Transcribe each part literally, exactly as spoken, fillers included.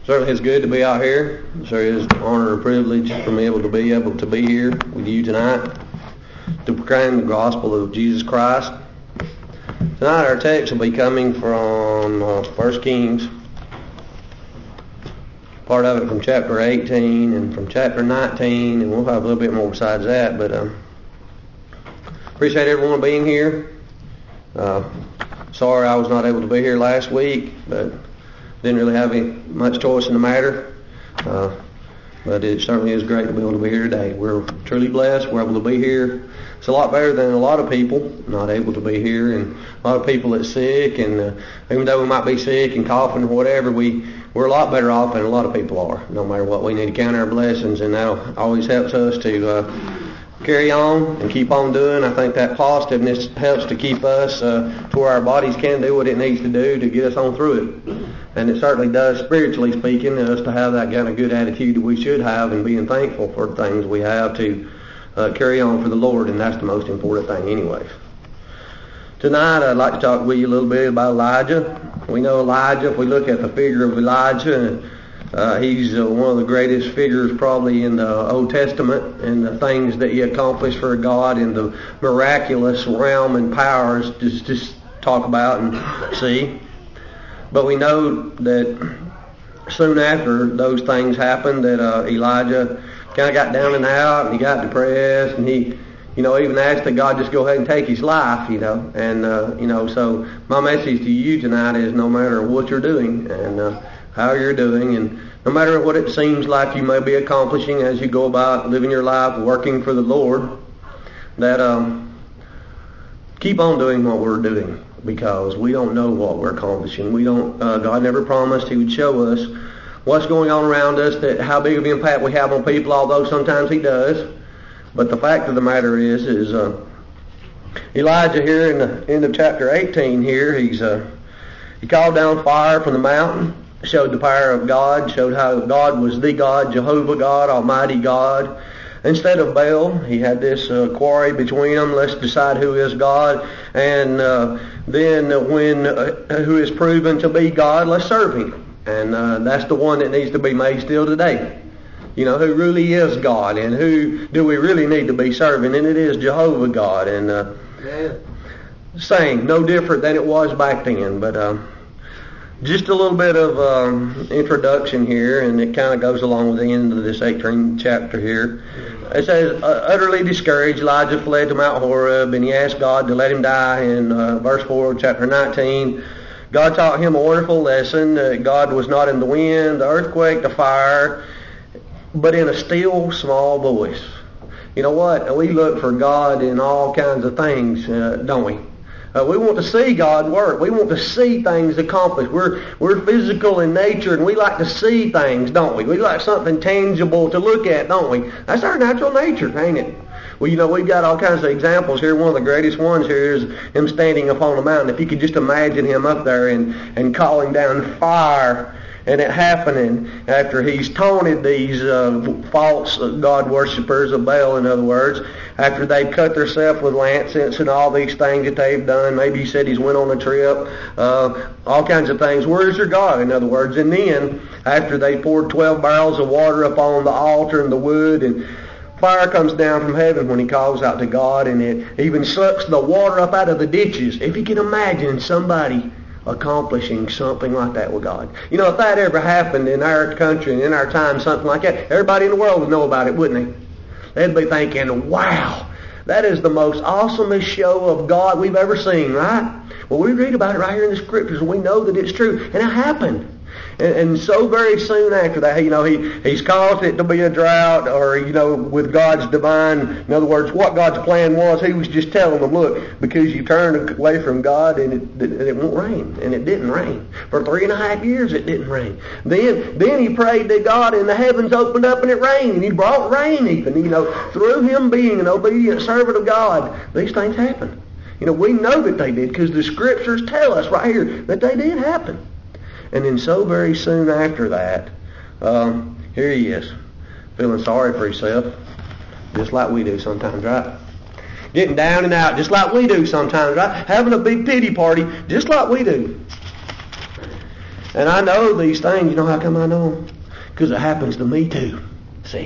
Certainly it's good to be out here. It sure is an honor and privilege for me able to be able to be here with you tonight to proclaim the gospel of Jesus Christ. Tonight our text will be coming from uh, First Kings, part of it from chapter eighteen and from chapter nineteen, and we'll have a little bit more besides that. But um, appreciate everyone being here. Uh, sorry I was not able to be here last week, but didn't really have any, much choice in the matter. Uh, but it certainly is great to be able to be here today. We're truly blessed. We're able to be here. It's a lot better than a lot of people not able to be here, and a lot of people that's sick, and uh, even though we might be sick and coughing or whatever, we, we're a lot better off than a lot of people are, no matter what. We need to count our blessings, and that always helps us to uh, carry on and keep on doing. I think that positiveness helps to keep us uh, to where our bodies can do what it needs to do to get us on through it. And it certainly does, spiritually speaking, us to have that kind of good attitude that we should have, and being thankful for the things we have to uh, carry on for the Lord, and that's the most important thing anyway. Tonight I'd like to talk with you a little bit about Elijah. We know Elijah, if we look at the figure of Elijah, Uh, he's uh, one of the greatest figures probably in the Old Testament, and the things that he accomplished for God in the miraculous realm and powers just, just talk about and see. But we know that soon after those things happened that uh, Elijah kind of got down and out, and he got depressed, and he you know, even asked that God just go ahead and take his life, you know. And, uh, you know, so my message to you tonight is no matter what you're doing and uh, how you're doing, and no matter what it seems like you may be accomplishing as you go about living your life, working for the Lord, that um, keep on doing what we're doing, because we don't know what we're accomplishing. We don't. Uh, God never promised He would show us what's going on around us, that how big of an impact we have on people, although sometimes He does. But the fact of the matter is, is uh, Elijah here in the end of chapter eighteen here, he's uh, he called down fire from the mountain, showed the power of God, showed how God was the God, Jehovah God, Almighty God. Instead of Baal, he had this uh, quarry between them. Let's decide who is God, and uh, then when uh, who is proven to be God, let's serve Him. And uh, that's the one that needs to be made still today. You know, who really is God, and who do we really need to be serving? And it is Jehovah God. And uh, yeah. Same, no different than it was back then. But uh, just a little bit of um, introduction here, and it kind of goes along with the end of this eighteenth chapter here. It says, uh, utterly discouraged, Elijah fled to Mount Horeb, and he asked God to let him die. In uh, verse four of chapter nineteen, God taught him a wonderful lesson. Uh, God was not in the wind, the earthquake, the fire, but in a still small voice. You know what? We look for God in all kinds of things, uh, don't we? Uh, we want to see God work. We want to see things accomplished. We're we're physical in nature, and we like to see things, don't we? We like something tangible to look at, don't we? That's our natural nature, ain't it? Well, you know, we've got all kinds of examples here. One of the greatest ones here is him standing upon a mountain. If you could just imagine him up there and, and calling down fire, and it happening after he's taunted these uh, false God worshippers of Baal, in other words, after they've cut themselves with lancets and all these things that they've done. Maybe he said he's went on a trip, uh, all kinds of things. Where is your God, in other words? And then after they poured twelve barrels of water upon the altar and the wood, and fire comes down from heaven when he calls out to God, and it even sucks the water up out of the ditches. If you can imagine somebody accomplishing something like that with God. You know, if that ever happened in our country and in our time, something like that, everybody in the world would know about it, wouldn't they? They'd be thinking, wow, that is the most awesomest show of God we've ever seen, right? Well, we read about it right here in the Scriptures, and we know that it's true, and it happened. And, and so very soon after that, you know, he, he's caused it to be a drought, or, you know, with God's divine, in other words, what God's plan was, he was just telling them, look, because you turned away from God, and it, it, it won't rain. And it didn't rain. For three and a half years it didn't rain. Then then he prayed to God, and the heavens opened up and it rained, and he brought rain even. You know, through him being an obedient servant of God, these things happened. You know, we know that they did, because the Scriptures tell us right here that they did happen. And then so very soon after that, um, here he is, feeling sorry for himself, just like we do sometimes, right? Getting down and out, just like we do sometimes, right? Having a big pity party, just like we do. And I know these things. You know how come I know them? Because it happens to me too. See?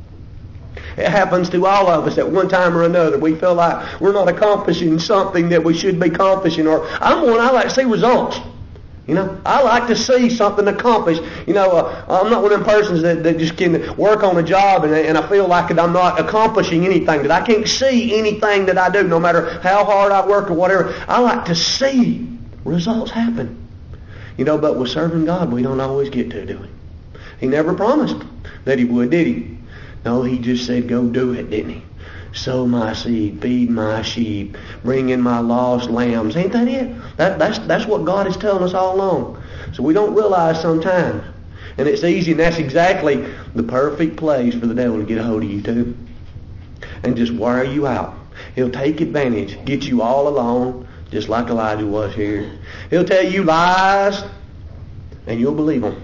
It happens to all of us at one time or another. We feel like we're not accomplishing something that we should be accomplishing. Or I'm one, I like to see results. You know, I like to see something accomplished. You know, uh, I'm not one of them persons that, that just can work on a job and, and I feel like I'm not accomplishing anything, that I can't see anything that I do, no matter how hard I work or whatever. I like to see results happen. You know, but with serving God, we don't always get to, do we? He never promised that He would, did He? No, He just said, go do it, didn't He? Sow my seed, feed my sheep, bring in my lost lambs. Ain't that it? That, that's, that's what God is telling us all along. So we don't realize sometimes. And it's easy, and that's exactly the perfect place for the devil to get a hold of you too. And just wear you out. He'll take advantage, get you all alone, just like Elijah was here. He'll tell you lies, and you'll believe them.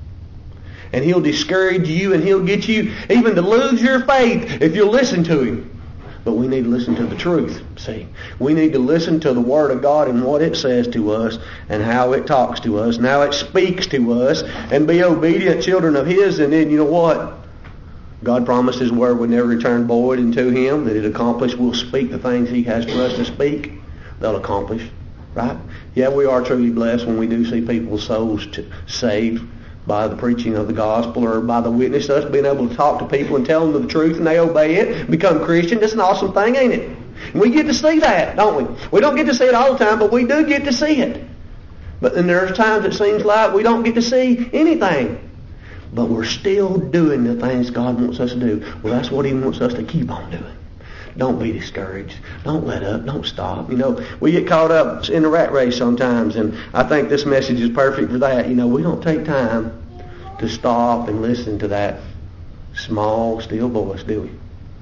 And he'll discourage you, and he'll get you even to lose your faith if you'll listen to him. But we need to listen to the truth, see. We need to listen to the Word of God and what it says to us and how it talks to us and how it speaks to us, and be obedient children of His. And then, you know what? God promised His Word would never return void unto Him, that it accomplished. We'll speak the things He has for us to speak. They'll accomplish, right? Yeah, we are truly blessed when we do see people's souls to, saved by the preaching of the gospel, or by the witness, us being able to talk to people and tell them the truth and they obey it, become Christian. That's an awesome thing, ain't it? And we get to see that, don't we? We don't get to see it all the time, but we do get to see it. But then there's times it seems like we don't get to see anything. But we're still doing the things God wants us to do. Well, that's what He wants us to keep on doing. Don't be discouraged. Don't let up. Don't stop. You know, we get caught up in the rat race sometimes, and I think this message is perfect for that. You know, we don't take time to stop and listen to that small, still voice, do we?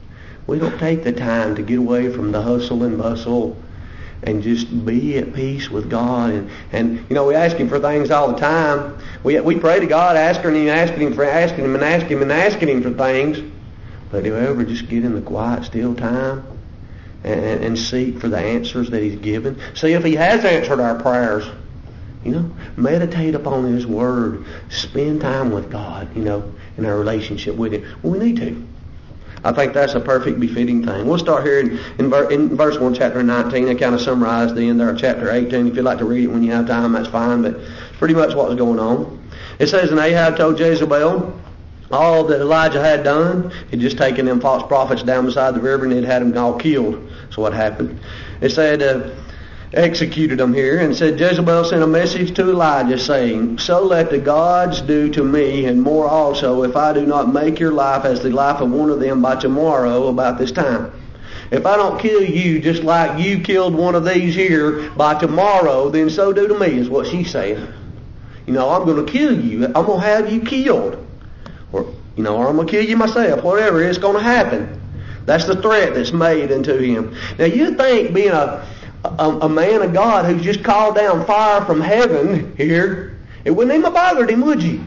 We don't take the time to get away from the hustle and bustle and just be at peace with God. And, and you know, we ask Him for things all the time. We we pray to God, asking Him, asking Him for asking Him and asking Him and asking Him for things. But do you ever just get in the quiet, still time and, and seek for the answers that He's given? See if He has answered our prayers. You know, meditate upon His Word. Spend time with God, you know, in our relationship with Him. Well, we need to. I think that's a perfect, befitting thing. We'll start here in, in, ver, in verse one, chapter nineteen. I kind of summarized the end there of chapter eighteen. If you'd like to read it when you have time, that's fine. But pretty much what was going on. It says, and Ahab told Jezebel all that Elijah had done. He'd just taken them false prophets down beside the river and he'd had them all killed. So what happened? It said, uh, executed them here, and said, Jezebel sent a message to Elijah saying, so let the gods do to me and more also, if I do not make your life as the life of one of them by tomorrow about this time. If I don't kill you just like you killed one of these here by tomorrow, then so do to me, is what she's saying. You know, I'm going to kill you. I'm going to have you killed. Or, you know, or I'm going to kill you myself. Whatever, it's going to happen. That's the threat that's made unto him. Now, you think being a, a, a man of God who's just called down fire from heaven here, it wouldn't even have bothered him, would you?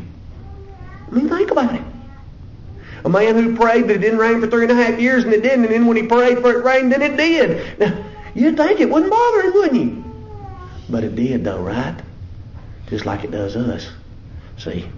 I mean, think about it. A man who prayed that it didn't rain for three and a half years and it didn't, and then when he prayed for it rained, then it did. Now, you'd think it wouldn't bother him, wouldn't you? But it did though, right? Just like it does us. See?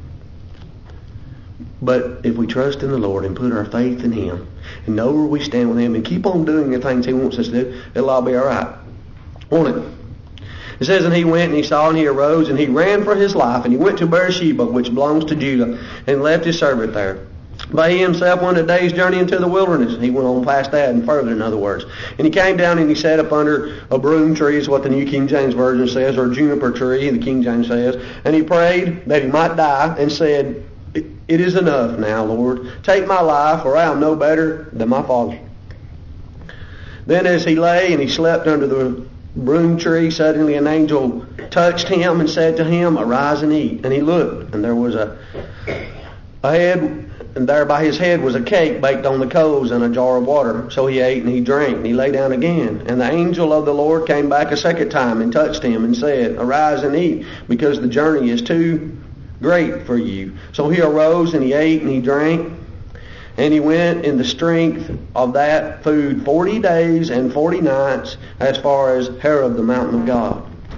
But if we trust in the Lord and put our faith in Him and know where we stand with Him and keep on doing the things He wants us to do, it'll all be all right. Won't it? It says, and he went and he saw and he arose and he ran for his life and he went to Beersheba, which belongs to Judah, and left his servant there. But he himself went a day's journey into the wilderness. He went on past that and further, in other words. And he came down and he sat up under a broom tree, is what the New King James Version says, or juniper tree, the King James says. And he prayed that he might die and said, it is enough now, Lord. Take my life, for I am no better than my father. Then as he lay and he slept under the broom tree, suddenly an angel touched him and said to him, arise and eat. And he looked, and there was a, a head, and there by his head was a cake baked on the coals and a jar of water. So he ate and he drank, and he lay down again. And the angel of the Lord came back a second time and touched him and said, arise and eat, because the journey is too great for you. So he arose and he ate and he drank, and he went in the strength of that food forty days and forty nights as far as Horeb, the mountain of God.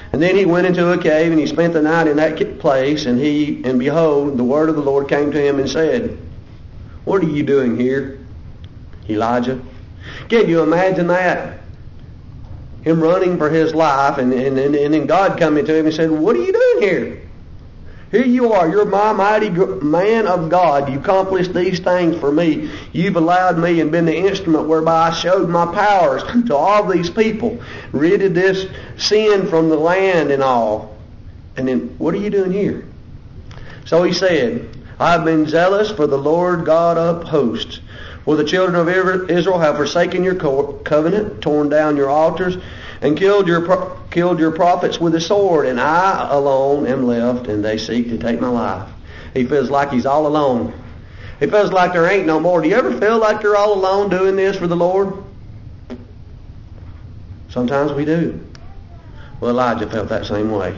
And then he went into a cave, and he spent the night in that place, and he, and behold, the word of the Lord came to him and said, "What are you doing here, Elijah?" Can you imagine that? Him running for his life, and, and, and, and then God coming to him and said, "What are you doing here? Here you are. You're my mighty man of God. You accomplished these things for me. You've allowed me and been the instrument whereby I showed my powers to all these people. Ridded this sin from the land and all. And then, what are you doing here?" So he said, "I have been zealous for the Lord God of hosts. For the children of Israel have forsaken your covenant, torn down your altars, and killed your killed your prophets with the sword, and I alone am left, and they seek to take my life." He feels like he's all alone. He feels like there ain't no more. Do you ever feel like you're all alone doing this for the Lord? Sometimes we do. Well, Elijah felt that same way.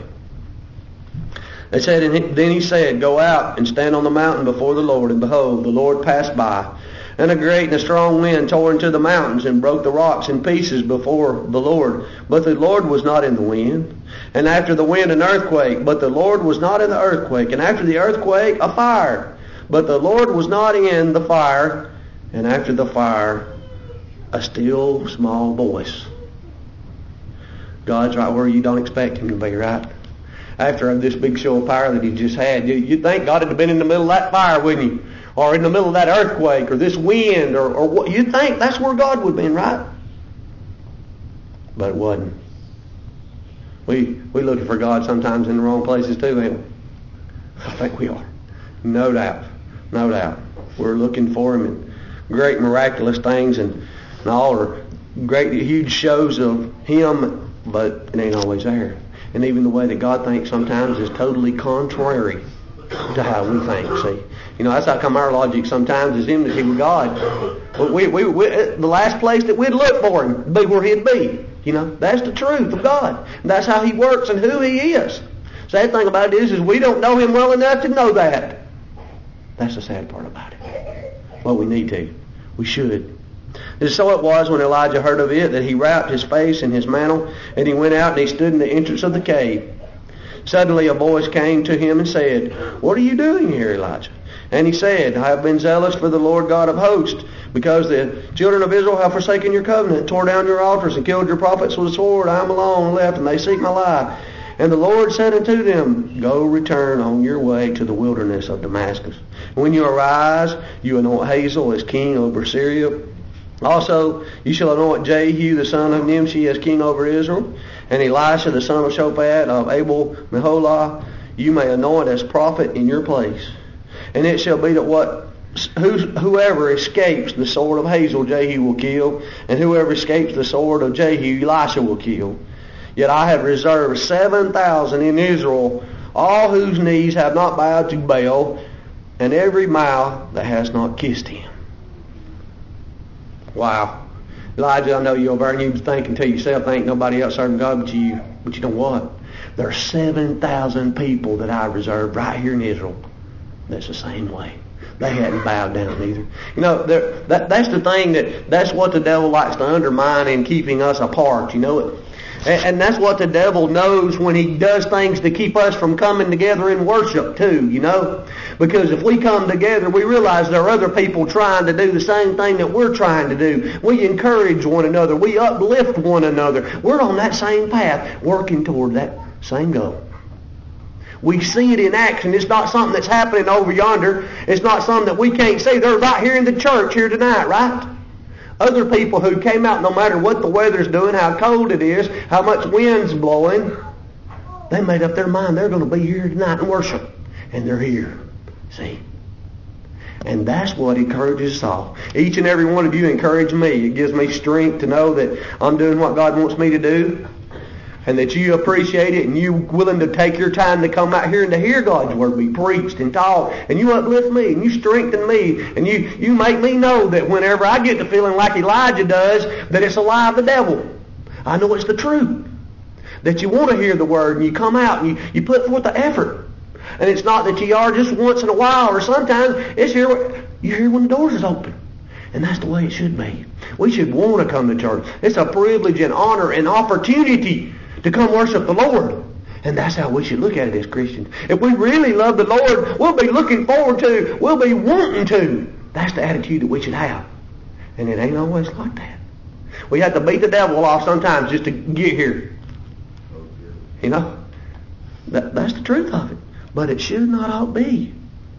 They said, and he, then he said, "Go out and stand on the mountain before the Lord." And behold, the Lord passed by. And a great and a strong wind tore into the mountains and broke the rocks in pieces before the Lord. But the Lord was not in the wind. And after the wind, an earthquake. But the Lord was not in the earthquake. And after the earthquake, a fire. But the Lord was not in the fire. And after the fire, a still small voice. God's right where you don't expect him to be, right? After this big show of power that he just had, you, you'd think God had been in the middle of that fire, wouldn't you? Or in the middle of that earthquake, or this wind, or, or what you think that's where God would have been, right? But it wasn't. We we looking for God sometimes in the wrong places too, ain't we? I think we are. No doubt. No doubt. We're looking for him in great miraculous things and, and all, or great huge shows of him, but it ain't always there. And even the way that God thinks sometimes is totally contrary to how we think, see. You know, that's how come our logic sometimes is enmity with God. We, we, we, the last place that we'd look for him would be where he'd be. You know, that's the truth of God. And that's how he works and who he is. Sad thing about it is, is we don't know him well enough to know that. That's the sad part about it. Well, we need to. We should. And so it was when Elijah heard of it that he wrapped his face in his mantle, and he went out and he stood in the entrance of the cave. Suddenly a voice came to him and said, "What are you doing here, Elijah?" And he said, "I have been zealous for the Lord God of hosts, because the children of Israel have forsaken your covenant, tore down your altars, and killed your prophets with the sword. I am alone left, and they seek my life." And the Lord said unto them, "Go return on your way to the wilderness of Damascus. When you arise, you anoint Hazael as king over Syria. Also, you shall anoint Jehu the son of Nimshi as king over Israel, and Elisha the son of Shaphat of Abel Meholah you may anoint as prophet in your place. And it shall be that what whoever escapes the sword of Hazael, Jehu will kill, and whoever escapes the sword of Jehu, Elisha will kill. Yet I have reserved seven thousand in Israel, all whose knees have not bowed to Baal, and every mouth that has not kissed him." Wow. Elijah, I know you're over and you're thinking to yourself, there ain't nobody else serving God but you. But you know what? There are seven thousand people that I reserved right here in Israel. That's the same way. They hadn't bowed down either. You know, that, that's the thing, that that's what the devil likes to undermine in keeping us apart. You know it. And, and that's what the devil knows when he does things to keep us from coming together in worship too, you know. Because if we come together, we realize there are other people trying to do the same thing that we're trying to do. We encourage one another. We uplift one another. We're on that same path, working toward that same goal. We see it in action. It's not something that's happening over yonder. It's not something that we can't see. They're right here in the church here tonight, right? Other people who came out, no matter what the weather's doing, how cold it is, how much wind's blowing, they made up their mind they're going to be here tonight and worship. And they're here. See? And that's what encourages us all. Each and every one of you encourage me. It gives me strength to know that I'm doing what God wants me to do, and that you appreciate it, and you're willing to take your time to come out here and to hear God's Word be preached and taught, and you uplift me, and you strengthen me, and you, you make me know that whenever I get to feeling like Elijah does, that it's a lie of the devil. I know it's the truth. That you want to hear the Word, and you come out, and you, you put forth the effort. And it's not that you are just once in a while, or sometimes it's here, you're here when the doors is open. And that's the way it should be. We should want to come to church. It's a privilege and honor and opportunity to come worship the Lord. And that's how we should look at it as Christians. If we really love the Lord, we'll be looking forward to, we'll be wanting to. That's the attitude that we should have. And it ain't always like that. We have to beat the devil off sometimes just to get here. You know? That, that's the truth of it. But it should not all be.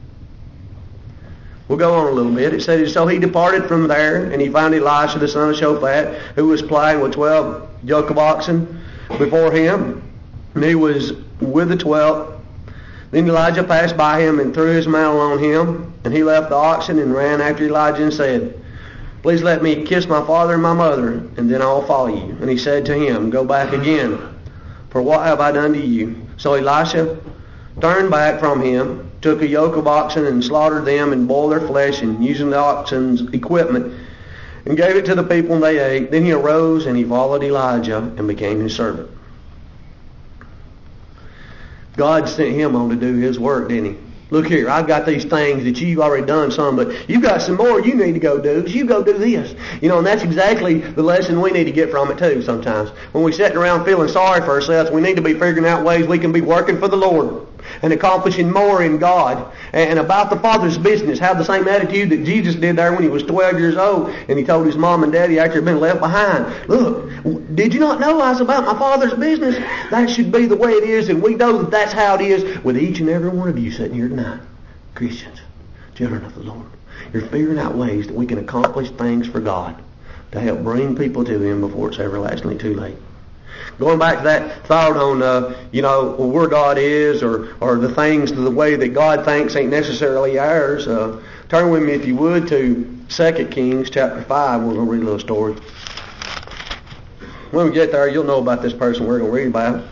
We'll go on a little bit. It says, so he departed from there, and he found Elisha the son of Shaphat, who was plying with twelve yoke of oxen before him. And he was with the twelve. Then Elijah passed by him and threw his mantle on him. And he left the oxen and ran after Elijah and said, please let me kiss my father and my mother, and then I will follow you. And he said to him, go back again, for what have I done to you? So Elisha turned back from him, took a yoke of oxen and slaughtered them and boiled their flesh and using the oxen's equipment and gave it to the people and they ate. Then he arose and he followed Elijah and became his servant. God sent him on to do his work, didn't he? Look here, I've got these things that you've already done some, but you've got some more you need to go do. So you go do this. You know, and that's exactly the lesson we need to get from it too sometimes. When we're sitting around feeling sorry for ourselves, we need to be figuring out ways we can be working for the Lord and accomplishing more in God and about the Father's business. Have the same attitude that Jesus did there when he was twelve years old and he told his mom and daddy after he'd been left behind, look, did you not know I was about my Father's business? That should be the way it is, and we know that that's how it is with each and every one of you sitting here tonight. Christians, children of the Lord. You're figuring out ways that we can accomplish things for God to help bring people to Him before it's everlastingly too late. Going back to that thought on, uh, you know, where God is or, or the things the way that God thinks ain't necessarily ours, uh, turn with me, if you would, to Second Kings chapter five. We're going to read a little story. When we get there, you'll know about this person we're going to read about.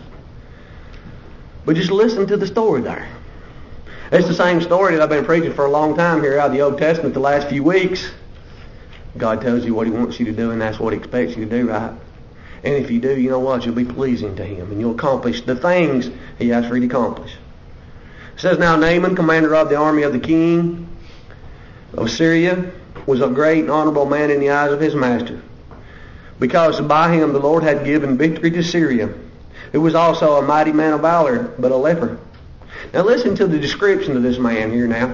But just listen to the story there. It's the same story that I've been preaching for a long time here out of the Old Testament the last few weeks. God tells you what He wants you to do, and that's what He expects you to do, right? And if you do, you know what? You'll be pleasing to Him, and you'll accomplish the things He has for you to accomplish. It says, now Naaman, commander of the army of the king of Syria, was a great and honorable man in the eyes of his master, because by him the Lord had given victory to Syria, who was also a mighty man of valor, but a leper. Now listen to the description of this man here now.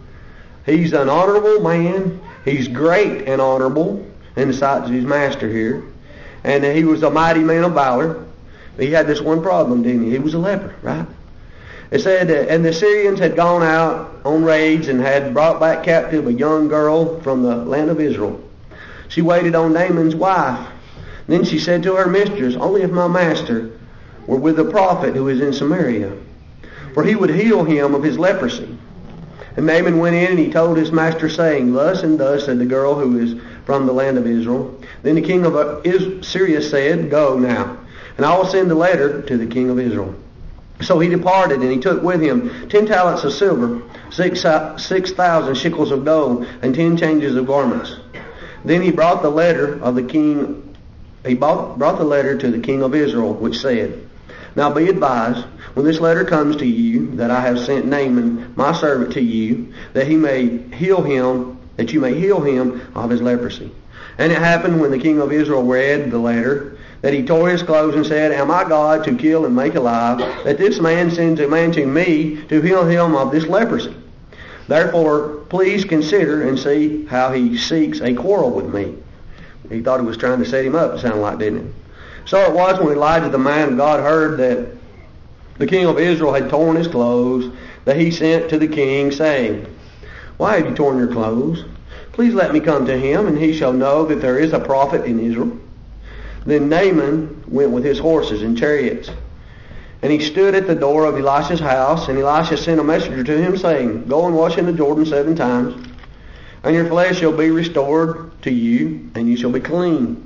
He's an honorable man. He's great and honorable in the sight of his master here. And he was a mighty man of valor. He had this one problem, didn't he? He was a leper, right? It said, that, and the Syrians had gone out on raids and had brought back captive a young girl from the land of Israel. She waited on Naaman's wife. Then she said to her mistress, only if my master were with the prophet who is in Samaria, for he would heal him of his leprosy. And Naaman went in and he told his master, saying, thus and thus said the girl who is from the land of Israel. Then the king of Syria said, go now, and I will send a letter to the king of Israel. So he departed, and he took with him ten talents of silver, six six thousand shekels of gold, and ten changes of garments. Then he brought the letter of the king. He brought, brought the letter to the king of Israel, which said, now be advised, when this letter comes to you, that I have sent Naaman, my servant, to you, that he may heal him, that you may heal him of his leprosy. And it happened when the king of Israel read the letter, that he tore his clothes and said, am I God to kill and make alive, that this man sends a man to me to heal him of this leprosy? Therefore, please consider and see how he seeks a quarrel with me. He thought he was trying to set him up, it sounded like, didn't it? So it was when Elijah the man of God heard that the king of Israel had torn his clothes, that he sent to the king, saying, why have you torn your clothes? Please let me come to him, and he shall know that there is a prophet in Israel. Then Naaman went with his horses and chariots, and he stood at the door of Elisha's house, and Elisha sent a messenger to him, saying, go and wash in the Jordan seven times, and your flesh shall be restored to you, and you shall be clean.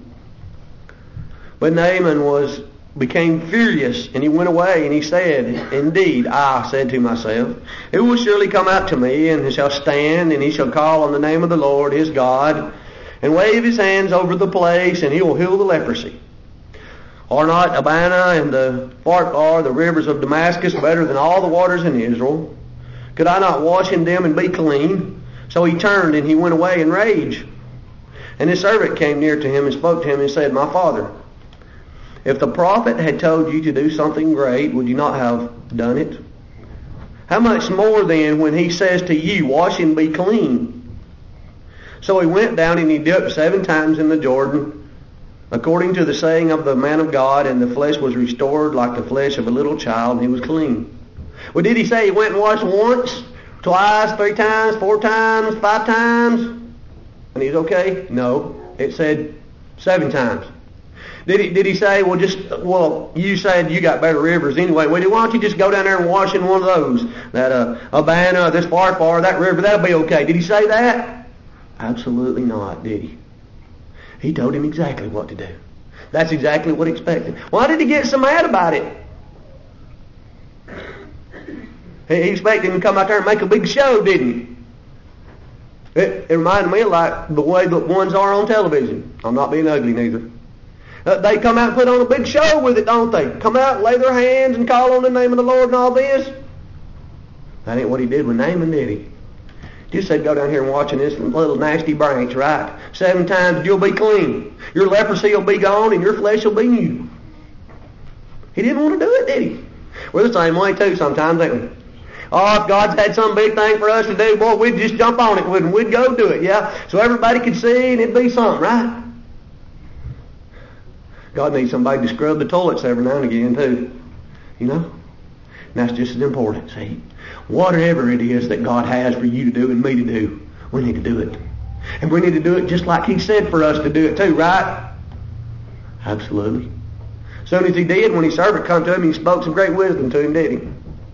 But Naaman was became furious, and he went away, and he said, indeed, I said to myself, who will surely come out to me, and he shall stand, and he shall call on the name of the Lord his God, and wave his hands over the place, and he will heal the leprosy. Are not Abana and the Pharpar, the rivers of Damascus, better than all the waters in Israel? Could I not wash in them and be clean? So he turned, and he went away in rage. And his servant came near to him and spoke to him and said, my father, If the prophet had told you to do something great, would you not have done it? How much more then when he says to you, wash and be clean? So he went down and he dipped seven times in the Jordan, according to the saying of the man of God, and the flesh was restored like the flesh of a little child, and he was clean. Well, did he say he went and washed once, twice, three times, four times, five times, and he's okay? No. It said seven times. Did he, did he say, well, just, well, you said you got better rivers anyway. Well, why don't you just go down there and wash in one of those? That uh, Abana, this far, far, that river, that'll be okay. Did he say that? Absolutely not, did he? He told him exactly what to do. That's exactly what he expected. Why did he get so mad about it? He expected him to come out there and make a big show, didn't he? It, it reminded me of like the way the ones are on television. I'm not being ugly neither. Uh, they come out and put on a big show with it, don't they? Come out and lay their hands and call on the name of the Lord and all this. That ain't what he did with Naaman, did he? Just said, go down here and watch in this little nasty branch, right? Seven times you'll be clean. Your leprosy will be gone and your flesh will be new. He didn't want to do it, did he? We're the same way too sometimes, ain't we? Oh, if God's had some big thing for us to do, boy, we'd just jump on it, wouldn't we? We'd go do it, yeah? So everybody could see and it'd be something, right? God needs somebody to scrub the toilets every now and again too. You know? And that's just as important, see? Whatever it is that God has for you to do and me to do, we need to do it. And we need to do it just like He said for us to do it too, right? Absolutely. As soon as He did, when His servant come to Him, He spoke some great wisdom to him, did He?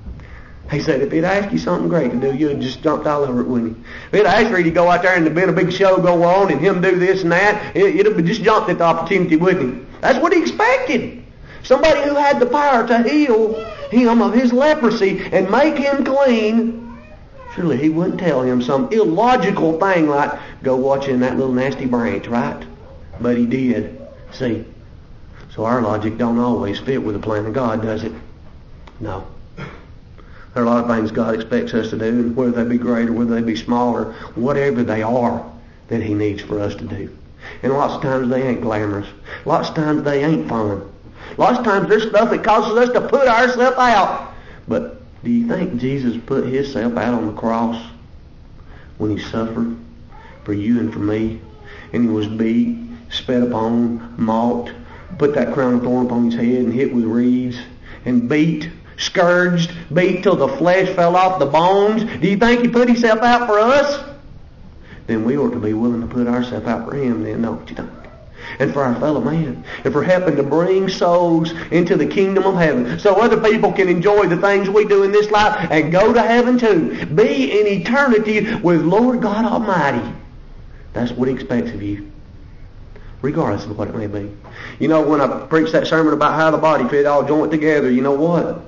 He said, if He'd asked you something great to do, you'd just jumped all over it, wouldn't you? If He'd asked for you to go out there and there'd been a big show go on and Him do this and that, it, it'd have just jumped at the opportunity, wouldn't He? That's what He expected. Somebody who had the power to heal him of his leprosy and make him clean. Surely He wouldn't tell him some illogical thing like, go watch in that little nasty branch, right? But He did. See? So our logic don't always fit with the plan of God, does it? No. There are a lot of things God expects us to do, and whether they be great or whether they be smaller, whatever they are, that He needs for us to do. And lots of times they ain't glamorous. Lots of times they ain't fun. Lots of times there's stuff that causes us to put ourselves out. But do you think Jesus put Himself out on the cross when He suffered for you and for me? And He was beat, spat upon, mocked, put that crown of thorn upon His head and hit with reeds, and beat, scourged, beat till the flesh fell off the bones. Do you think He put Himself out for us? Then we ought to be willing to put ourselves out for Him then, don't you think? And for our fellow man. And for helping to bring souls into the kingdom of heaven so other people can enjoy the things we do in this life and go to heaven too. Be in eternity with Lord God Almighty. That's what He expects of you, regardless of what it may be. You know, when I preached that sermon about how the body fit all joint together, you know what?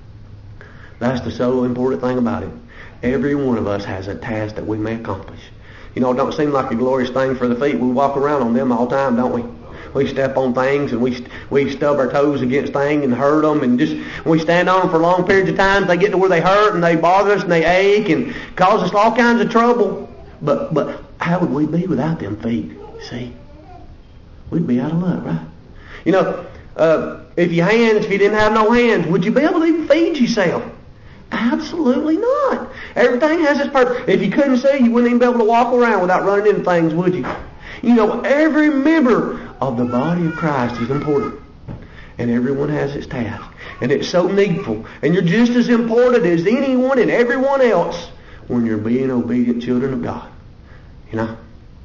That's the so important thing about it. Every one of us has a task that we may accomplish. You know, it don't seem like a glorious thing for the feet. We walk around on them all the time, don't we? We step on things and we we stub our toes against things and hurt them, and just when we stand on them for long periods of time, they get to where they hurt and they bother us and they ache and cause us all kinds of trouble. But but how would we be without them feet? See, we'd be out of luck, right? You know, uh, if your hands, if you didn't have no hands, would you be able to even feed yourself? Absolutely not. Everything has its purpose. If you couldn't see, you wouldn't even be able to walk around without running into things, would you? You know, every member of the body of Christ is important. And everyone has its task. And it's so needful. And you're just as important as anyone and everyone else when you're being obedient children of God. You know?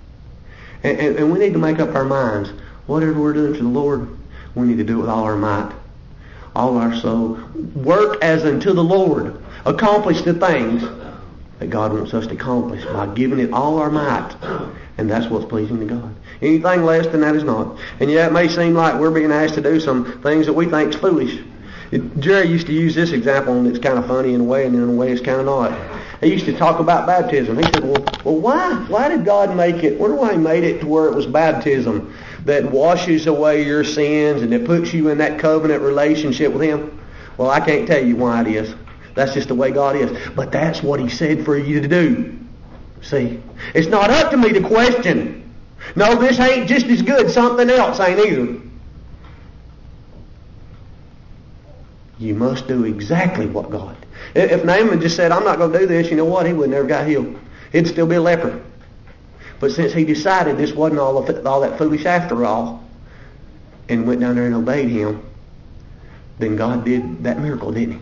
And, and, and we need to make up our minds. Whatever we're doing for the Lord, we need to do it with all our might, all our soul. Work as unto the Lord. Accomplish the things that God wants us to accomplish by giving it all our might. And that's what's pleasing to God. Anything less than that is not. And yeah, it may seem like we're being asked to do some things that we think is foolish. It, Jerry used to use this example, and it's kind of funny in a way, and in a way it's kind of not. He used to talk about baptism. He said, well, well why, why did God make it, wonder why He made it to where it was baptism that washes away your sins and that puts you in that covenant relationship with Him? Well, I can't tell you why it is. That's just the way God is. But that's what He said for you to do. See? It's not up to me to question. No, this ain't just as good. Something else ain't either. You must do exactly what God. If Naaman just said, I'm not going to do this, you know what? He would never got healed. He'd still be a leper. But since he decided this wasn't all, of, all that foolish after all, and went down there and obeyed him, then God did that miracle, didn't he?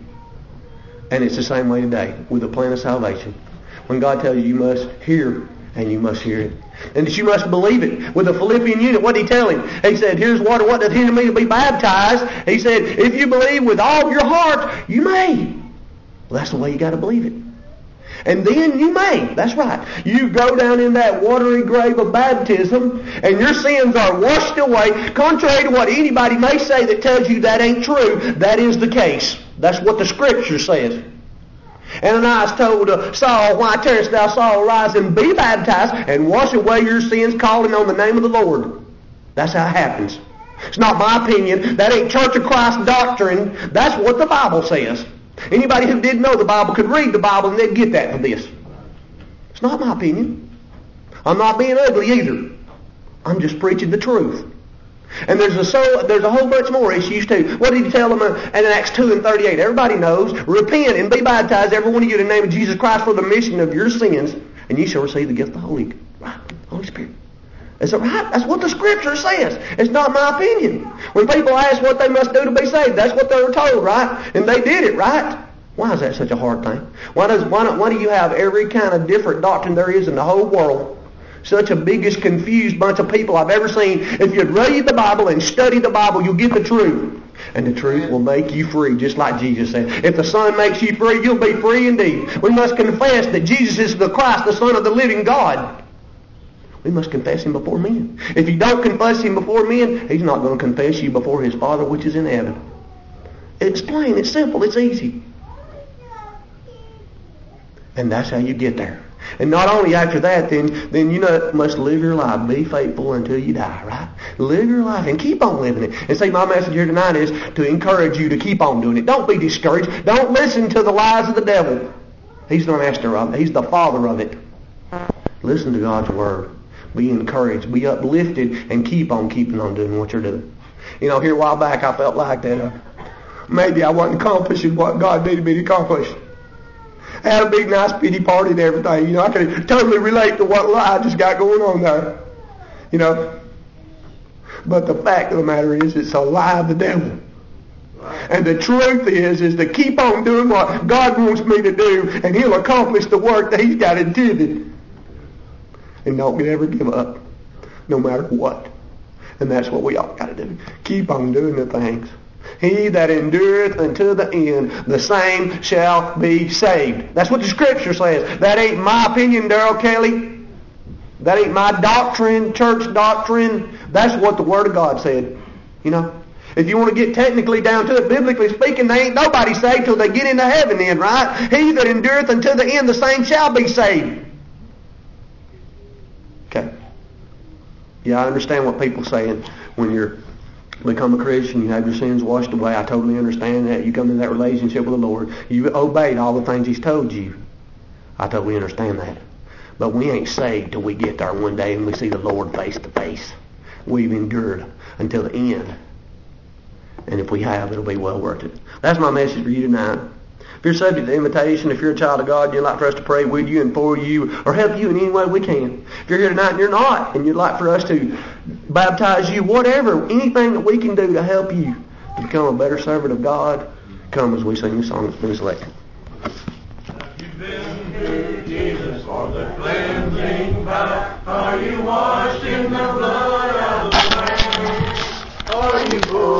And it's the same way today with the plan of salvation. When God tells you you must hear, and you must hear it. And that you must believe it. With the Philippian unit, what did he tell him? He said, here's water, what doth hinder me to be baptized? He said, if you believe with all of your heart, you may. Well, that's the way you got to believe it. And then you may. That's right. You go down in that watery grave of baptism, and your sins are washed away. Contrary to what anybody may say that tells you that ain't true, that is the case. That's what the Scripture says. Ananias told uh, Saul, why tarest thou, Saul? Arise and be baptized, and wash away your sins, calling on the name of the Lord. That's how it happens. It's not my opinion. That ain't Church of Christ doctrine. That's what the Bible says. Anybody who didn't know the Bible could read the Bible and they'd get that from this. It's not my opinion. I'm not being ugly either. I'm just preaching the truth. And there's a so there's a whole bunch more issues too. What did he tell them in Acts two and thirty-eight? Everybody knows. Repent and be baptized, every one of you, in the name of Jesus Christ for the remission of your sins, and you shall receive the gift of the Holy, right? Holy Spirit. Is it right? That's what the Scripture says. It's not my opinion. When people ask what they must do to be saved, that's what they were told, right? And they did it, right? Why is that such a hard thing? Why does why, not, why do you have every kind of different doctrine there is in the whole world? Such a biggest confused bunch of people I've ever seen. If you read the Bible and study the Bible, you'll get the truth. And the truth will make you free, just like Jesus said. If the Son makes you free, you'll be free indeed. We must confess that Jesus is the Christ, the Son of the living God. We must confess Him before men. If you don't confess Him before men, He's not going to confess you before His Father which is in heaven. It's plain, it's simple, it's easy. And that's how you get there. And not only after that, then, then you know, must live your life. Be faithful until you die, right? Live your life and keep on living it. And see, my message here tonight is to encourage you to keep on doing it. Don't be discouraged. Don't listen to the lies of the devil. He's the master of it. He's the father of it. Listen to God's Word. Be encouraged. Be uplifted and keep on keeping on doing what you're doing. You know, here a while back, I felt like that uh, maybe I wasn't accomplishing what God needed me to accomplish. I had a big, nice, pity party and everything. You know, I can totally relate to what I just got going on there. You know. But the fact of the matter is, it's a lie of the devil. And the truth is, is to keep on doing what God wants me to do, and He'll accomplish the work that He's got intended. And don't ever give up, no matter what. And that's what we all got to do. Keep on doing the things. He that endureth unto the end, the same shall be saved. That's what the Scripture says. That ain't my opinion, Darrell Kelly. That ain't my doctrine, church doctrine. That's what the Word of God said. You know, if you want to get technically down to it, biblically speaking, they ain't nobody saved till they get into heaven then, right? He that endureth unto the end, the same shall be saved. Okay. Yeah, I understand what people are saying when you're become a Christian, you have your sins washed away. I totally understand that. You come into that relationship with the Lord. You obeyed all the things He's told you. I totally understand that. But we ain't saved till we get there one day and we see the Lord face to face. We've endured until the end. And if we have, it'll be well worth it. That's my message for you tonight. If you're subject to invitation, if you're a child of God and you'd like for us to pray with you and for you or help you in any way we can. If you're here tonight and you're not and you'd like for us to baptize you, whatever, anything that we can do to help you to become a better servant of God, come as we sing the song that's been selected. You've been through Jesus for the cleansing vow. Are you washed in the blood of the Lamb? Are you born?